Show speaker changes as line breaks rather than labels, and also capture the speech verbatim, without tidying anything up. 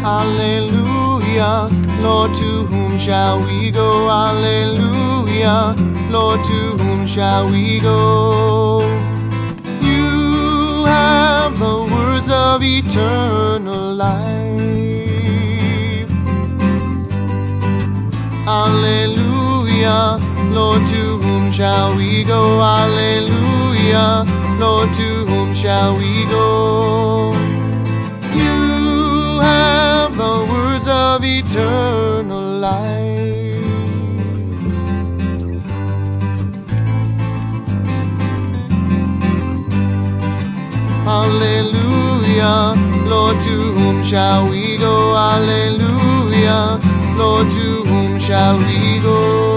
Alleluia, Lord, to whom shall we go? Alleluia, Lord, to whom shall we go? You have the words of eternal life. Alleluia, Lord, to whom shall we go? Alleluia, Lord, to whom shall we go? You have the words of eternal life. Alleluia, Lord, to whom shall we go? Alleluia, Lord, to whom shall we go?